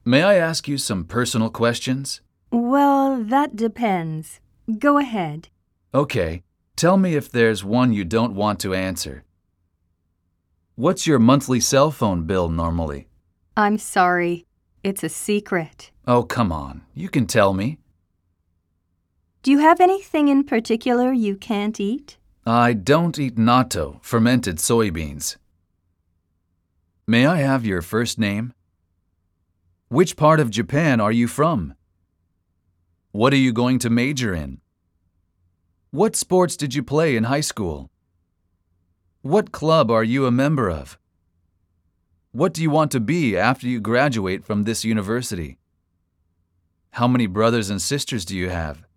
May I ask you some personal questions? Well, that depends. Go ahead. Okay, tell me if there's one you don't want to answer. What's your monthly cell phone bill normally? I'm sorry. It's a secret. Oh, come on, you can tell me. Do you have anything in particular you can't eat? I don't eat natto, fermented soybeans. May I have your first name? Which part of Japan are you from? What are you going to major in? What sports did you play in high school? What club are you a member of? What do you want to be after you graduate from this university? How many brothers and sisters do you have?